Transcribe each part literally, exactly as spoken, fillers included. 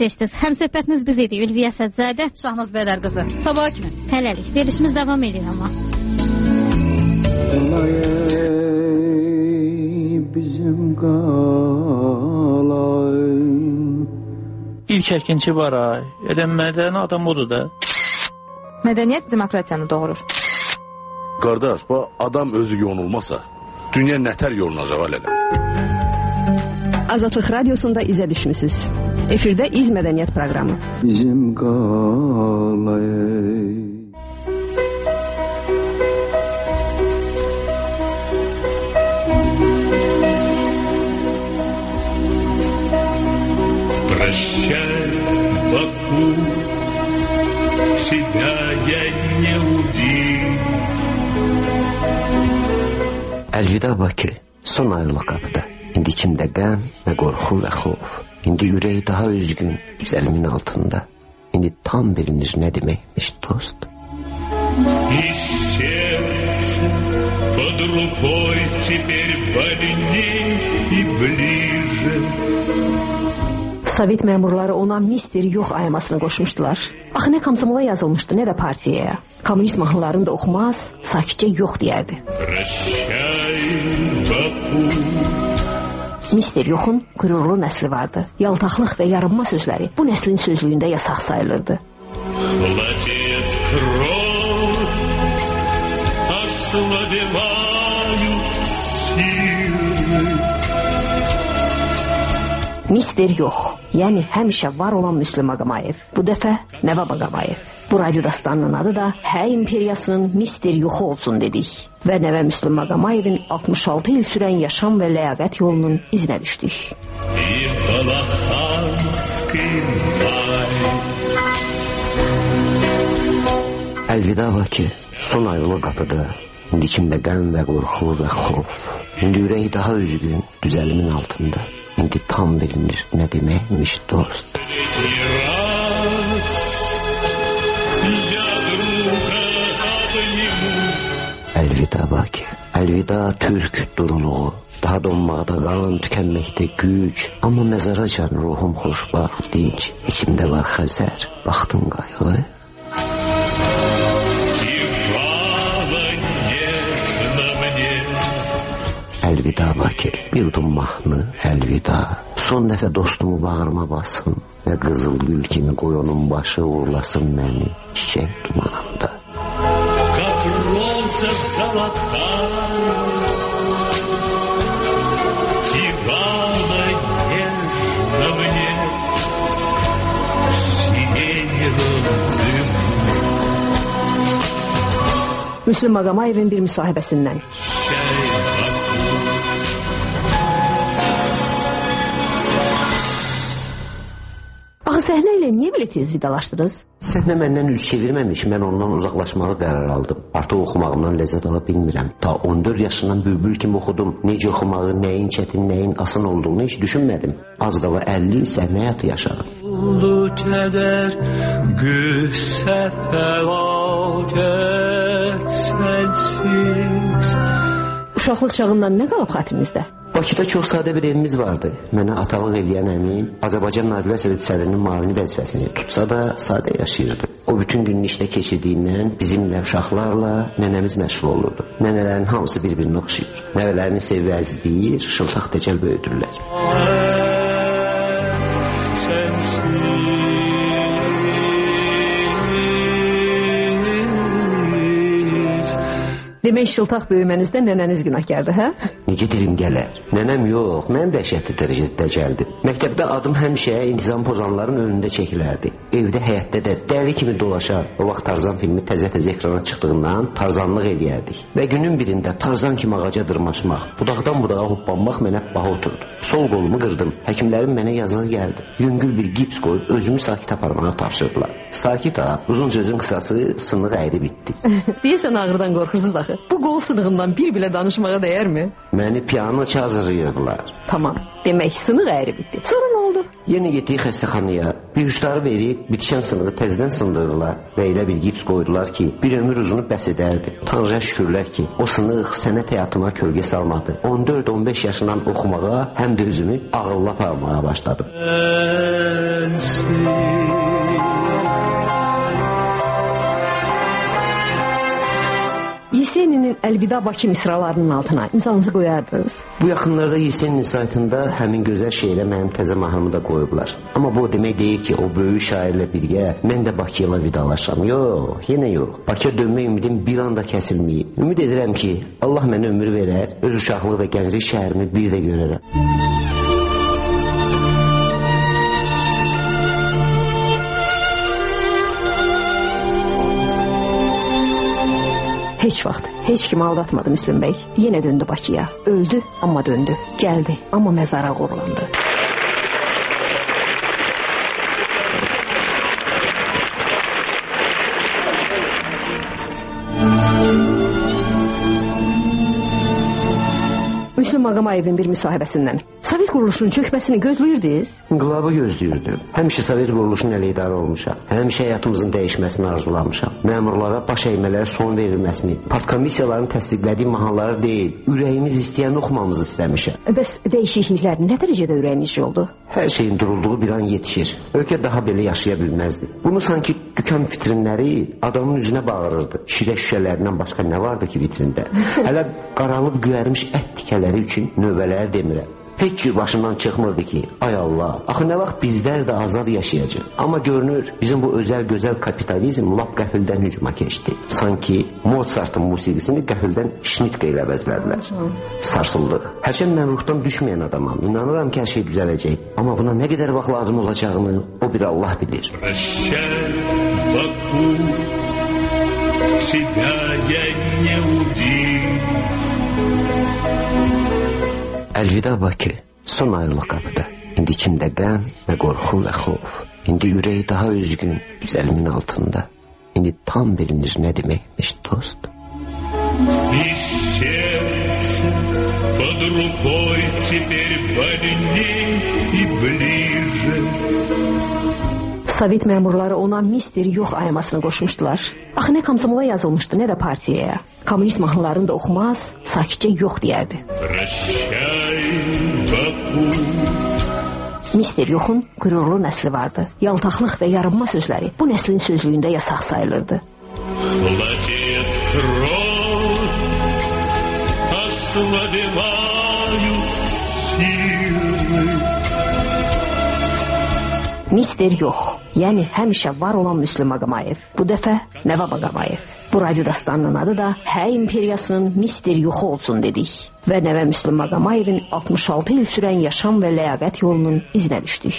seçdiniz. Həmsöhbətiniz biz idi. Ülviyə Sədzadə, Şahnaz Bədər qızı. Sabah kimi. Hələlik. Verilişimiz davam edir amma. Bizim qalayım. İlk əkinçi var ay. Elə mədəni adam odur da. Mədəniyyət demokratiyanı doğurur. Qardaş, bu adam özü yonulmasa, dünya nətər yolunacaq alələ? Azadlıq Radiosunda izə düşmüsünüz. Efirdə İz Mədəniyyət proqramı. Bizim qalayım. Прощай, Баку, тебя я не увижу. Əlvida Bakı, son ayrılıq qapıda. İndi içimdə qəm və qorxu və xof. İndi ürək daha üzgün, üzəlimin altında. İndi tam bilinir nə deməkmiş dost. И сердце под рукой теперь больней и ближе. Sovet məmurları ona mister yox ayamasını qoşmuşdular. Axı nə komsomola yazılmışdı, nə də partiyaya. Kommunist mahnılarını da oxumaz, sakitcə yox deyərdi. mister Yoxun qürurlu nəsli vardı. Yaltaqlıq və yarınma sözləri bu nəslin sözlüyündə yasaq sayılırdı. mister Yox, yəni həmişə var olan Müslüm Ağamayev. Bu dəfə Nəvab Ağamayev. Bu radyo dastanının adı da Hə İmperiyasının mister Yoxu olsun dedik. Və Nəvə Müslüm Ağamayevin altmış altı il sürən yaşam və ləyaqət yolunun izinə düşdük. Əlvida Bakı, son ayrılıq qapıda. İndi içimdə qəm və qorxu və xof. İndi ürək daha üzgün, düzəlimin altında. İndi tam bilinir nə deməkmiş dost. Əlvida Bakı, əlvida Türk duruluğu. Daha donmaqda qan, tükənməkdə güc. Amma məzaracan ruhum xoşbaxt, dinc. İçimdə var Xəzər, baxtın qayğı. Əlvida Bakı, bir udum mahnı, əlvida. Son dəfə dostumu bağrıma basın və qızıl gül kimi qoy onun başı uğurlasın məni çiçək dumanında. Müslüm Ağamayevin bir müsahibəsindən. Axı səhnə ilə niyə belə tez vidalaşdınız? Səhnə məndən üz çevirməmiş, mən ondan uzaqlaşmağı qərar aldım. Artıq oxumağımdan ləzzət ala bilmirəm. Ta on dörd yaşından bülbül kimi oxudum. Necə oxumağı, nəyin çətin, nəyin asan olduğunu heç düşünmədim. Az qala əlli il səhnə həyatı yaşadım. Kədər, qüssə, fəlakət, sənsiz. Uşaqlıq çağından nə qalıb xatirinizdə? Bakıda çox sadə bir evimiz vardı. Mənə atalıq eləyən əmim Azərbaycan Nazirlər Soveti sədrinin müavini vəzifəsini tutsa da sadə yaşayırdı. O bütün günün işdə keçirdiyindən bizimlə, uşaqlarla nənəmiz məşğul olurdu. Nənələrin hamısı bir-birini oxşayır. Nəvələrini sevəzləyir, şıltaq təcəl böyüdürlər. Demək şıltaq böyümənizdə nənəniz günahkardır, hə? Necə dilim gələr? Nənəm yox, mən dəhşətli dərəcədə dəcəldim. Məktəbdə adım həmişə intizam pozanların önündə çəkilərdi. Evdə, həyətdə də dəli kimi dolaşar. O vaxt Tarzan filmi təzə-təzə ekrana çıxdığından tarzanlıq eləyərdik. Və günün birində Tarzan kimi ağaca dırmaşmaq, budaqdan budağa hoppanmaq mənə baha oturdu. Sol qolumu qırdım. Həkimlərin mənə yazığı gəldi. Yüngül bir gips qoyub özümü sakit aparmağa tapşırdılar. Sakit ha, uzun sözün qısası sınıq əyri bitdi. Deyəsən ağrıdan qorxursuz axı. Bu qol sınığından bir bilə danışmağa dəyərmi? Məni piano çalırırdılar. Tamam, demək sınıq əyri bitdi. Sonra nə oldu? Yenə getdiyi xəstəxanaya bir uçları verib, bitişən sınığı təzədən sındırırlar və elə bir gips qoydular ki, bir ömür uzunu bəs edərdi. Tanrıya şükürlər ki, o sınıq sənət həyatıma kölgə salmadı. on dörd on beş yaşından oxumağa, həm də özümü ağılla aparmağa başladım. Yeseninin Əlvida Bakı misralarının altına imzanızı qoyardınız. Bu yaxınlarda Yesenin saytında həmin gözəl şeirə mənim təzə mahnımı da qoyublar. Amma bu demək deyil ki, o böyük şairlə birgə mən də Bakı ilə vidalaşam. Yox, yenə yox. Bakıya dönmə ümidim bir anda kəsilməyib. Ümid edirəm ki, Allah mənə ömür verər, öz uşaqlıq və gənclik şəhərimi bir də görərəm. Heç vaxt, heç kimi aldatmadı Müslüm bəy. Yenə döndü Bakıya. Öldü, amma döndü. Gəldi, amma məzara qorulandı. Müslüm Maqamayevin bir müsahibəsindən. Sovet quruluşunun çökməsini gözləyirdiniz? İnqilabı gözləyirdim. Həmişə Sovet quruluşunun əleydarı olmuşam. Həmişə həyatımızın dəyişməsini arzulamışam. Məmurlara baş əymələrə son verilməsini, partkomissiyaların təsdiqlədiyi mahnıları deyil, ürəyimiz istəyən oxumamızı istəmişəm. Bəs dəyişikliklər nə dərəcədə ürəyinizcə oldu? Hər şeyin durulduğu bir an yetişir. Ölkə daha belə yaşaya bilməzdi. Bunu sanki dükan vitrinləri adamın üzünə bağırırdı. Şirə şüşələrindən başqa nə vardı ki vitrində? Hələ qaralıb göyərmiş ət tikələri üçün növbələr demirəm. Heç cür başından çıxmırdı ki, ay Allah, axı nə vaxt bizlər də azad yaşayacaq. Amma görünür, bizim bu özəl gözəl kapitalizm lap qəfildən hücuma keçdi. Sanki Mozart'ın musiqisini qəfildən şnitqə ilə əvəzlədilər. Sarsıldıq. Hərçənd mən ruhdan düşməyən adamam. İnanıram ki, hər şey düzələcək. Amma buna nə qədər vaxt lazım olacağını o bir Allah bilir. Əlvida Bakı, son ayrılıq qapıda. İndi içimdə qəm və qorxu və xof. İndi ürək daha üzgün, üzəlimin altında. İndi tam bilinir nə deməkmiş dost. И сердце под рукой теперь больней и ближе. Sovet məmurları ona mister yox aymasını qoşmuşdular. Axı nə komsomola yazılmışdı, nə də partiyaya. Kommunist mahnılarını da oxumaz, sakitcə yox deyərdi. mister yoxun qürurlu nəsli vardı. Yaltaqlıq və yarınma sözləri bu nəslin sözlüyündə yasaq sayılırdı. mister yox, yəni həmişə var olan Müslüm Maqamayev. Bu dəfə Nəvə Maqamayev. Bu radyo dastanının adı da Hə imperiyasının mister yoxu olsun dedik. Və Nəvə Müslüm Maqamayevin altmış altı il sürən yaşam və ləyaqət yolunun izinə düşdük.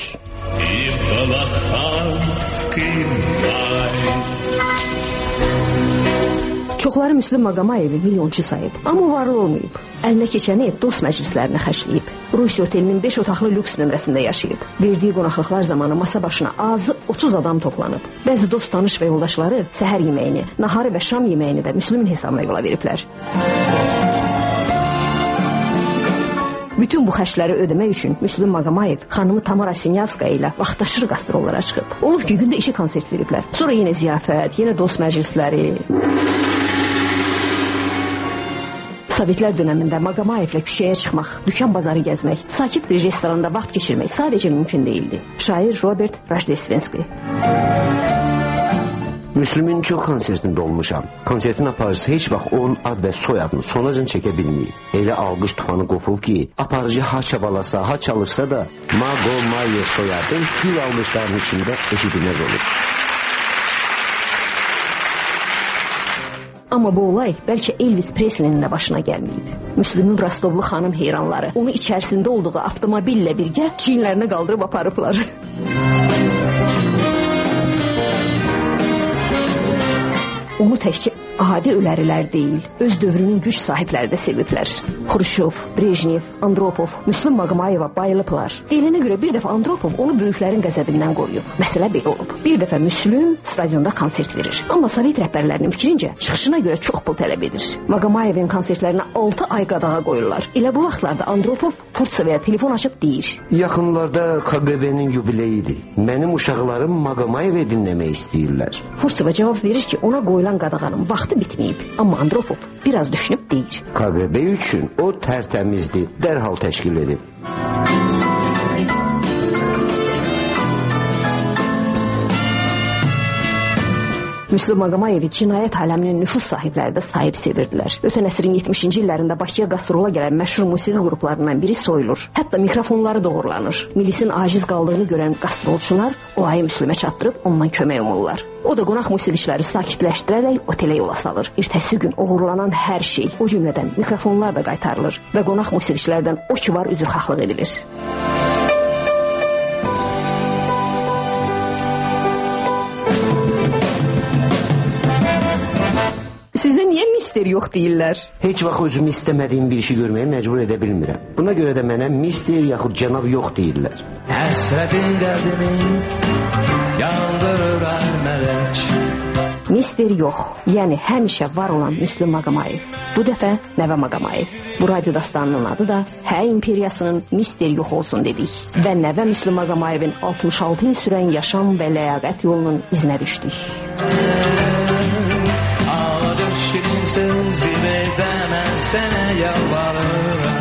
Çoxları Müslüm Maqamayevi milyonçu sayıb, amma varlı olmayıb. Əlinə keçəni dost məclislərinə xərcləyib. Rusiya otelinin beş otaqlı lüks nömrəsində yaşayıb. Verdiyi qonaqlıqlar zamanı masa başına azı otuz adam toplanıb. Bəzi dost, tanış və yoldaşları səhər yeməyini, naharı və şam yeməyini də Müslümün hesabına yola veriblər. Bütün bu xərcləri ödəmək üçün Müslüm Maqamayev xanımı Tamara Sinyavskaya ilə vaxtaşır qastrollara çıxıb. Olub ki, gündə iki konsert veriblər. Sonra yenə ziyafət, yenə dost məclisləri. Sovetlər dönəmində Maqamayevlə küçəyə çıxmaq, dükan bazarı gəzmək, sakit bir restoranda vaxt keçirmək sadəcə mümkün deyildi. Şair Robert Rajdesvenski. Müslümün çox konsertində olmuşam. Konsertin aparıcısı heç vaxt onun ad və soyadını sonacın çəkə bilməyib. Elə alqış tufanı qopub ki, aparıcı ha çabalasa, ha çalışsa da Maqamayev soyadı gül almışların içində eşidilməz olur. Amma bu olay bəlkə Elvis Presley'nin də başına gəlməyib. Müslümün Rostovlu xanım heyranları onu içərisində olduğu avtomobillə birgə çiyinlərinə qaldırıb aparıblar. Onu təkcə adi ölərilər deyil, öz dövrünün güc sahibləri də seviblər. Xruşov, Brejnev, Andropov, Müslüm Maqamayeva bayılıblar. Deyilinə görə bir dəfə Andropov onu böyüklərin qəzəbindən qoruyub. Məsələ belə olub. Bir dəfə Müslüm stadionda konsert verir. Amma Sovet rəhbərlərinin fikrincə çıxışına görə çox pul tələb edir. Maqamayevin konsertlərinə altı ay qadağa qoyurlar. Elə bu vaxtlarda Andropov Furtsevaya telefon açıb deyir. Yaxınlarda K G B-nin yubileyidir. Mənim uşaqlarım Maqomayevi dinləmək istəyirlər. Furtseva cavab verir ki, ona qoyulan qadağanın vaxtı bitməyib. Amma Andropov biraz düşünüb deyir. K G B üçün o tərtəmizdir, dərhal təşkil edib. Müslüm Maqomayevi cinayət aləminin nüfuz sahibləri də sahib sevirdilər. Ötən əsrin yetmişinci illərində Bakıya qastrula gələn məşhur musiqi qruplarından biri soyulur. Hətta mikrofonları doğrulanır. Milisin aciz qaldığını görən qastrolçular olayı Müslümə çatdırıb ondan kömək umurlar. O da qonaq musiqiçiləri sakitləşdirərək otelə yola salır. Ertəsi gün oğurlanan hər şey, o cümlədən mikrofonlar da qaytarılır və qonaq musiqiçilərdən o ki var üzrxahlıq edilir. Sizə niyə mister yox deyirlər? Heç vaxt özümü istəmədiyim bir işi görməyə məcbur edə bilmirəm. Buna görə də mənə mister yaxud cənab yox deyirlər. Həsrətin qəlbimi yandırır əlmələk. Mister yox, yəni həmişə var olan Müslüm Maqomayev. Bu dəfə Nəvə Maqomayev. Bu radyo dastanının adı da Hə imperiyasının mister yox olsun dedik. Və Nəvə Müslüm Maqomayevin altmış altı il sürən yaşam və ləyaqət yolunun izinə düşdük. Şirin sözü verdən sənə yalvarıram.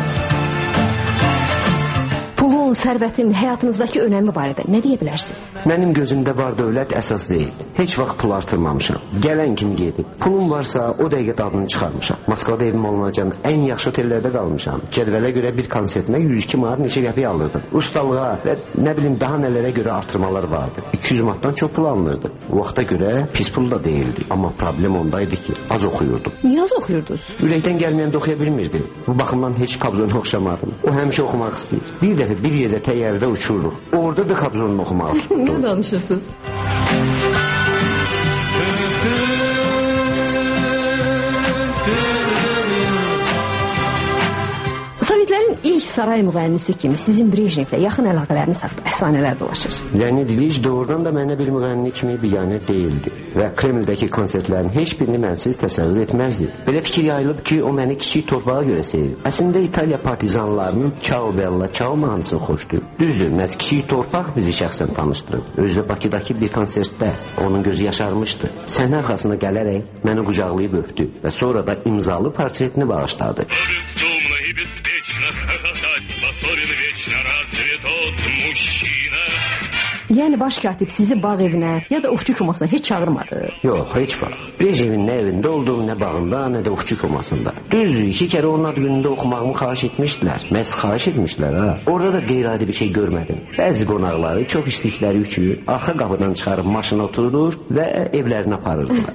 Pulun, sərvətin, həyatınızdakı önəmi barədə nə deyə bilərsiniz? Mənim gözümdə var dövlət əsas deyil. Heç vaxt pul artırmamışam. Gələn kimi gedib. Pulum varsa o dəqiqə dadını çıxarmışam. Moskvada evim olunacaq ən yaxşı otellərdə qalmışam. Cədvələ görə bir konsertimə yüz iki manat neçə qəpik alırdım. Ustalığa və nə bilim daha nələrə görə artırmalar vardı. iki yüz manatdan çox pul alınırdı. O vaxta görə pis pul da deyildi. Amma problem ondaydı ki, az oxuyurdum. Niyə az oxuyurdunuz? Ürəkdən gəlməyəndə oxuya bilmirdim. Bu baxımdan heç Kabzonu oxşamadım. O həmişə oxumaq istəyir. Bir dəfə bir yerdə təyyarədə uçururuq. Orada da Kabzonunu oxumağı tutdum. Nə danışırsınız? Sovetlərin ilk saray müğənnisi kimi sizin Brejnevlə yaxın əlaqələriniz haqqında əfsanələr dolaşır. Leonid İliç doğrudan da mənə bir müğənni kimi biganə deyildi və Kremldəki konsertlərin heç birini mənsiz təsəvvür etməzdi. Belə fikir yayılıb ki, o məni kiçik torpağa görə sevir. Əslində İtaliya partizanlarının Ciao Bella, Ciao mahnısını xoşlayır. Düzdür, məhz kiçik torpaq bizi şəxsən tanışdırıb. Özdə Bakıdakı bir konsertdə onun gözü yaşarmışdı. Səhnə arxasına gələrək məni qucaqlayıb öpdü və sonra da imzalı portretini bağışladı. Yəni baş katib sizi bağ evinə ya da ovçu komasına heç çağırmadı? Yox, heç vaxt. Brejnevin nə evində olduğum, nə bağında, nə də ovçu komasında. Düzdür, iki kere onun ad günündə oxumağımı xahiş etmişdilər. Məhz xahiş etmişdilər ha. Orada da qeyri-adi bir şey görmədim. Bəzi qonaqları çox istədikləri üçün arxa qapıdan çıxarıb maşına oturdur və evlərinə aparırdılar.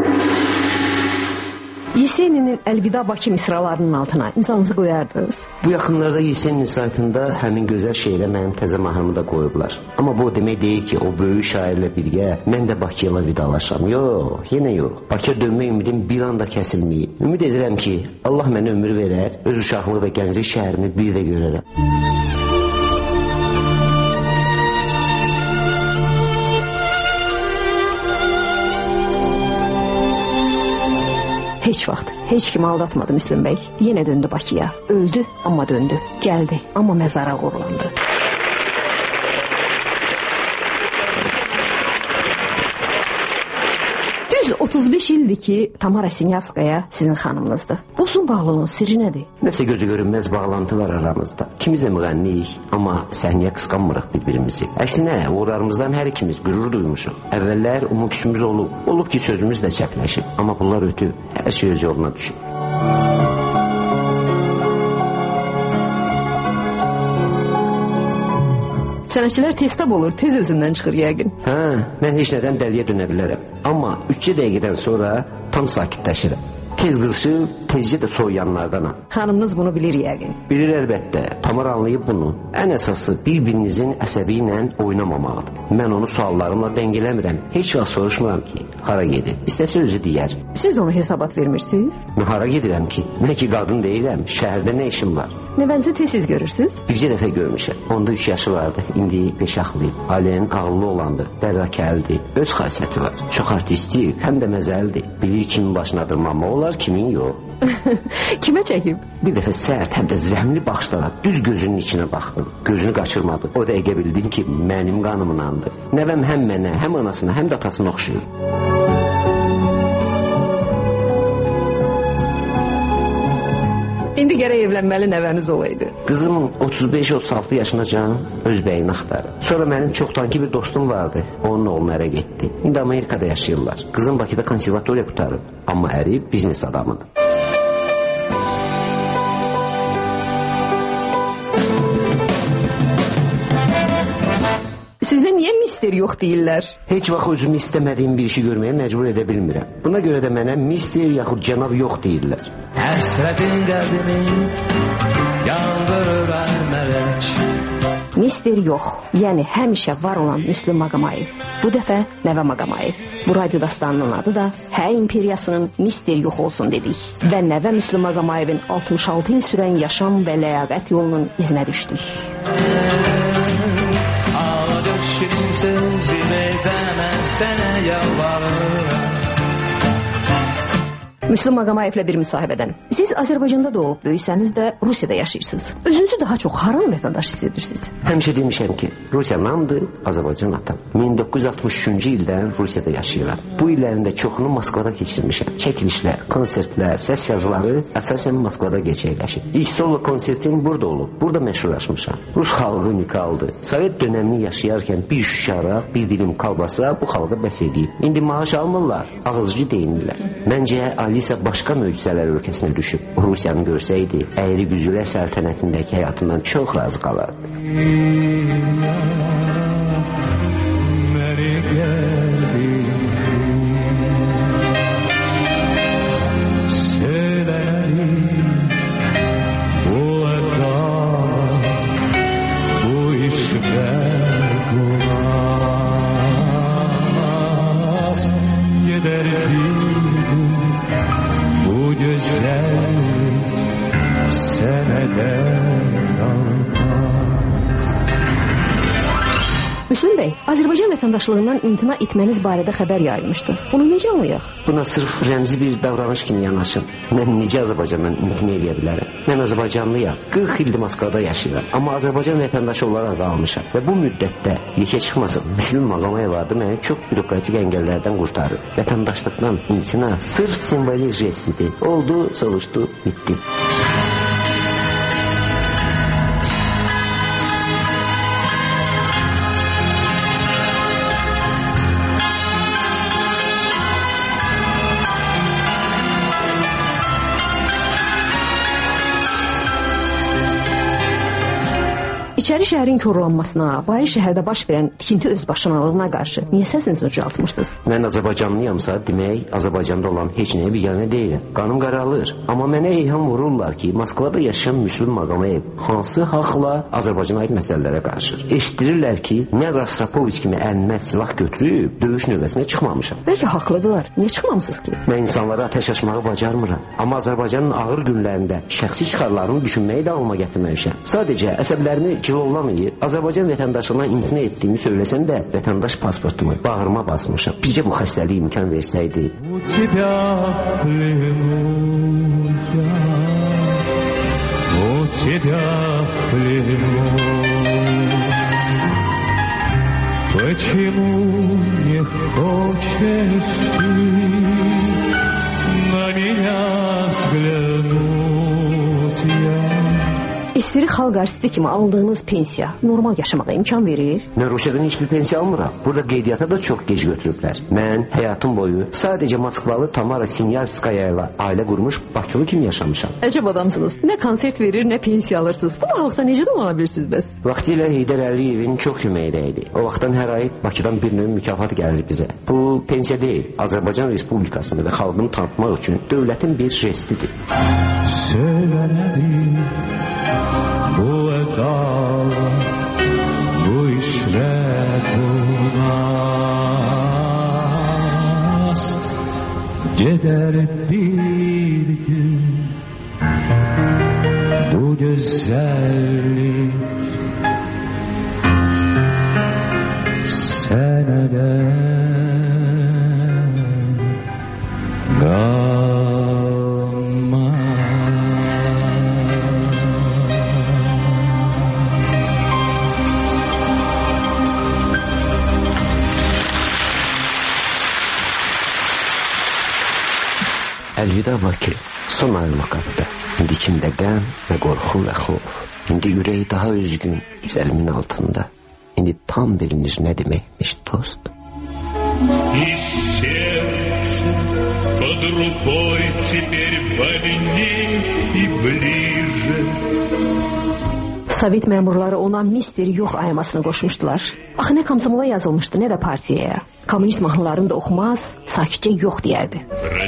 Yeseninin Əlvida Bakı misralarının altına imzanızı qoyardınız. Bu yaxınlarda Yesenin saytında həmin gözəl şeirə mənim təzə mahnımı da qoyublar. Amma bu demək deyil ki, o böyük şairlə birgə mən də Bakıyla vidalaşam. Yox, yenə yox. Bakıya dönmə ümidim bir anda kəsilməyib. Ümid edirəm ki, Allah mənə ömür verər, öz uşaqlıq və gənclik şəhərimi bir də görərəm. Heç vaxt, heç kimi aldatmadı Müslüm bəy. Yenə döndü Bakıya. Öldü, amma döndü. Gəldi, amma məzara qorulandı. Düz otuz beş ildir ki, Tamara Sinyavskaya sizin xanımınızdır. Bu uzun bağlılığın sirri nədir? Nəsə gözü görünməz bağlantı var aramızda. İkimiz də müğənniyik, amma səhnəyə qısqanmırıq bir-birimizi. Əksinə, uğurlarımızdan hər ikimiz qürur duymuşuq. Əvvəllər umut-küsümüz olub, olub ki, sözümüz də çəpləşib. Amma bunlar ötüb, hər şey öz yoluna düşüb. Sənətçilər testab olur, tez özündən çıxır yəqin. Hə, mən heç nədən dəliyə dönə bilərəm. Amma üç dəqiqədən sonra tam sakitləşirəm. Tez qızışıb, tezcə də soğuyanlardanam. Xanımınız bunu bilir yəqin. Bilir əlbəttə, Tamar anlayıb bunu. Ən əsası bir-birinizin əsəbi ilə oynamamaqdır. Mən onu suallarımla dəngələmirəm. Heç vaxt soruşmuram ki, hara gedir. İstəsə özü deyər. Siz onu hesabat vermirsiniz? Mən hara gedirəm ki? Mən ki qadın deyirəm, şəhərdə nə işim var? Nəvənizi tez-tez görürsünüz? Bircə dəfə görmüşəm. Onda üç yaşı vardı. İndi beş axlıyıb. Ailənin ağıllı olandı. Dərrakəldi. Öz xasiyyəti var. Çox artistik, həm də məzəlidir. Bilir kimin başına dırmanmaq olar, kimin yox. Kimə çəkib? Bir dəfə sərt, həm də zəhmli baxışlara düz gözünün içinə baxdım. Gözünü qaçırmadı. O dəqiqə bildim ki, mənim qanımınandı. Nəvəm həm mənə, həm anasına, həm də atasına oxşuyur. İndi gərək evlənməli nəvəniz olaydı. Qızım otuz beş otuz altı yaşınacan öz bəyini axtarır. Sonra mənim çoxdankı bir dostum vardı. Onun oğlunu ərə getdi. İndi Amerikada yaşayırlar. Qızım Bakıda konservatoriya qutarıb. Amma əri biznes adamıdır. Sizə niyə mister yox deyirlər? Heç vaxt özümü istəmədiyim bir işi görməyə məcbur edə bilmirəm. Buna görə də mənə mister yaxud cənab yox deyirlər. Həsrətin qəlbimi yandırır əlmələk. Mister yox, yəni həmişə var olan Müslüm Maqomayev. Bu dəfə Nəvə Maqomayev. Bu radyo dastanının adı da Hə imperiyasının mister yox olsun dedik. Və Nəvə Müslüm Maqomayevin altmış altı il sürən yaşam və ləyaqət yolunun izinə düşdük. Sözümə demə sənə yalvarıram. Müslüm Maqomayevlə bir müsahibədən. Siz Azərbaycanda doğulub böyüsəniz də Rusiyada yaşayırsınız. Özünüzü daha çox haranın vətəndaş hiss edirsiniz? Həmişə demişəm ki, Rusiya namdır, Azərbaycan atam. min doqquz yüz altmış üçüncü ildən Rusiyada yaşayıram. Bu illərində çoxunu Moskvada keçirmişəm. Çəkilişlər, konsertlər, səs yazıları əsasən Moskvada gerçəkləşir. İlk solo konsertim burada olub. Burada məşhurlaşmışam. Rus xalqı unikaldır. Sovet dönəmini yaşayarkən bir şüşaraq, bir dilim kalbasa bu xalqa bəs edib. İndi maaş almırlar, ağızcı deyinirlər. Məncə Ali isə başqa möcüzələr ölkəsinə düşüb. O Rusiyanı görsəydi, əyri güzülə səltənətindəki həyatından çox razı qalardı. Müslüm bəy, Azərbaycan vətəndaşlığından imtina etməniz barədə xəbər yayılmışdı. Bunu necə anlayaq? Buna sırf rəmzi bir davranış kimi yanaşım. Mən necə Azərbaycandan imtina edə bilərəm? Mən Azərbaycanlıyam. qırx ildir Moskvada yaşayıram. Amma Azərbaycan vətəndaşı olaraq qalmışam. Və bu müddətdə yekə çıxmasın. Müslüm Maqomayev adı məni çox bürokratik əngəllərdən qurtarır. Vətəndaşlıqdan imtina sırf simvolik jestidir. Oldu, soruşdu, bitdi. İçəri şəhərin korlanmasına, bayır şəhərdə baş verən tikinti özbaşınalığına qarşı niyə səsinizi ucaltmırsınız? Mən Azərbaycanlıyamsa, demək Azərbaycanda olan heç nəyə biganə deyiləm. Qanım qaralır. Amma mənə eyham vururlar ki, Moskvada yaşayan Müslüm Maqomayev hansı haqla Azərbaycana aid məsələlərə qarışır. Eşitdirirlər ki, nə Rostropoviç kimi əlinmə silah götürüb döyüş növbəsinə çıxmamışam. Bəlkə haqlıdırlar. Niyə çıxmamısınız ki? Mən insanlara atəş açmağı bacarmıram. Amma Azərbaycanın ağır günlərində şəxsi çıxarlarını düşünməyi də alma gətirməmişəm. Sadəcə əsəblərimi cilovlamayıb, Azərbaycan vətəndaşlığına imtina etdiyimi söyləsəm də, vətəndaş pasportumu bağrıma basmışam. Bizcə bu xəstəliyi imkan versəydi. Почему не хочешь ты на меня взглянуть я? İstiri xalq artisti kimi aldığınız pensiya normal yaşamağa imkan verir? Mən Rusiyadan heç bir pensiya almıram. Burada qeydiyyata da çox gec götürüblər. Mən həyatım boyu sadəcə Moskvalı Tamara Sinyarskaya ilə ailə qurmuş Bakılı kimi yaşamışam. Əcəb adamsınız. Nə konsert verir, nə pensiya alırsınız. Bu halqda necə domana bilirsiniz bəs? Vaxtilə Heydər Əliyevin çox köməkdəydi. O vaxtdan hər ay Bakıdan bir növ mükafat gəlir bizə. Bu pensiya deyil, Azərbaycan Respublikasını və xalqını tanıtmaq üçün dövlətin bir jestidir. Söyləmədim bu ədalı, bu işlər olmaz. Gedər bir gün bu bu güzellik seneden kalmaz. Əlvida Bakı, son ayrılıq qapıda. İndi içimdə qəm və qorxu və xof. İndi ürəyi daha üzgün, üzəlimin altında. İndi tam bilinir nə deməkmiş dost. И сердце под рукой теперь больней и ближе. Sovet məmurları ona mister yox ayamasını qoşmuşdular. Axı nə komsomola yazılmışdı, nə də partiyaya. Kommunist mahnılarını da oxumaz, sakitcə yox deyərdi.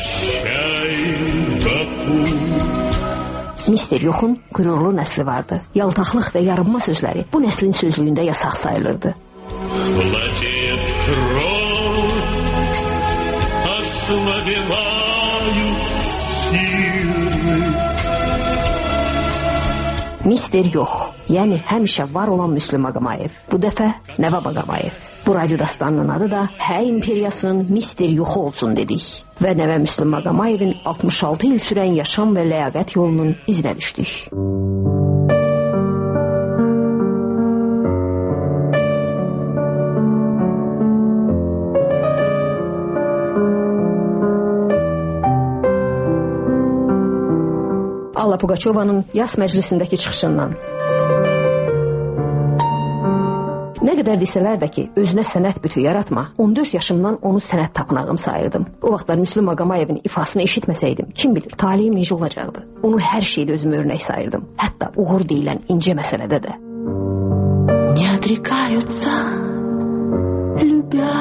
mister yoxun qürurlu nəsli vardı. Yaltaqlıq və yarınma sözləri bu nəslin sözlüyündə yasaq sayılırdı. mister yox, yəni həmişə var olan Müslüm Maqomayev. Bu dəfə Nəvə Baqamayev. Bu radyo dastanının adı da Hə imperiyasının mister yoxu olsun dedik. Və Nəvə Müslüm Maqomayevin altmış altı il sürən yaşam və ləyaqət yolunun izinə düşdük. Alla Pugaçovanın yas məclisindəki çıxışından. Nə qədər desələr də ki, özünə sənət bütü yaratma, on dörd yaşımdan onu sənət tapınağım sayırdım. O vaxtlar Müslüm Maqomayevin ifasını eşitməsəydim, kim bilir, talihim necə olacaqdı. Onu hər şeydə özümü örnək sayırdım. Hətta uğur deyilən incə məsələdə də. Не отрекаются, любя,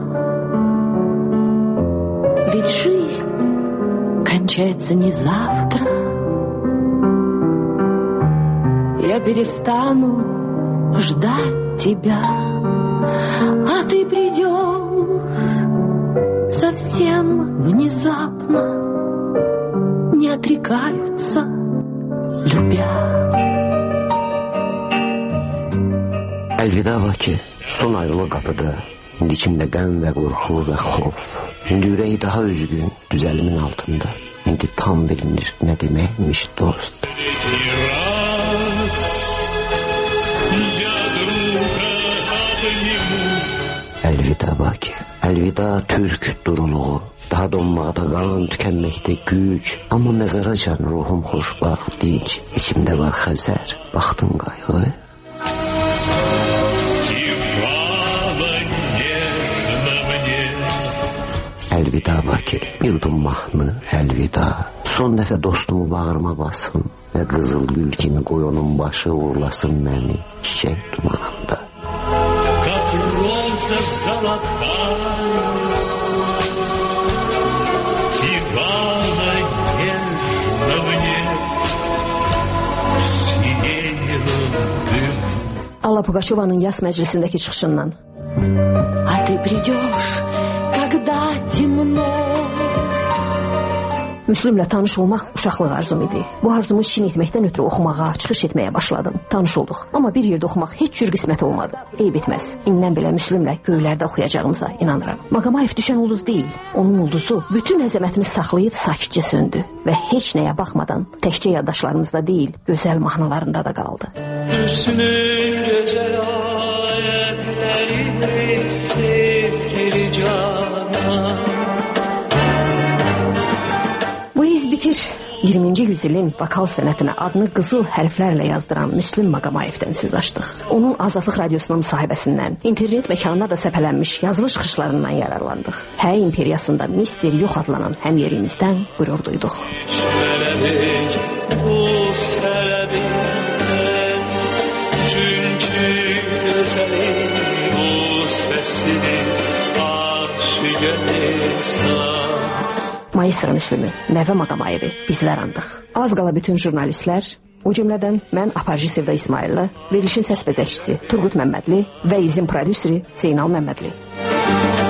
ведь жизнь кончается не завтра. Я перестану ждать тебя, а ты придешь совсем внезапно. Не отрекаются, любя. Əlvida Bakı, son ayrılıq qapıda. İndi içimdə qəm və qorxu və xof. İndi ürəyi daha üzgün, düzəlimin altında. İndi tam bilinir nə deməkmiş dost. Əlvida Bakı, əlvida türk duruluğu. Daha donmaqda qalın, tükənməkdə güc. Amma məzaracan ruhum xoşbaxt, dinc. İçimdə var xəzər, baxdın qayğı. Əlvida Bakı, bir yudum mahnı, əlvida. Son dəfə dostumu bağırma basın və qızıl gül kimi qoy onun başı uğurlasın məni çiçək dumanında. Alla Pugaçovanın yas məclisindəki çıxışından. А ты придешь, когда темно. Müslümlə tanış olmaq uşaqlıq arzum idi. Bu arzumu şin etməkdən ötürü oxumağa, çıxış etməyə başladım. Tanış olduq. Amma bir yerdə oxumaq heç cür qismət olmadı. Eyb etməz. İndən belə Müslümlə göylərdə oxuyacağımıza inanıram. Maqomayev düşən ulduz deyil. Onun ulduzu bütün əzəmətini saxlayıb sakitcə söndü. Və heç nəyə baxmadan təkcə yaddaşlarımızda deyil, gözəl mahnılarında da qaldı. Hüsnü gözəl ayətləri sevgili cana. Bu iz bitir. iyirminci yüzilin vokal sənətinə adını qızıl hərflərlə yazdıran Müslüm Maqomayevdən söz açdıq. Onun Azadlıq Radiosunun müsahibəsindən, internet məkanına da səpələnmiş yazılı çıxışlarından yararlandıq. Hə imperiyasında mister yox adlanan həmyerimizdən qürur duyduq. Maestro Müslümü, Nəvə Maqomayevi bizlər andıq. Az qala bütün jurnalistlər, o cümlədən mən Aparıcı Sevda İsmailli, verilişin səs bəzəkçisi Turqut Məmmədli və izin prodüseri Zeynal Məmmədli.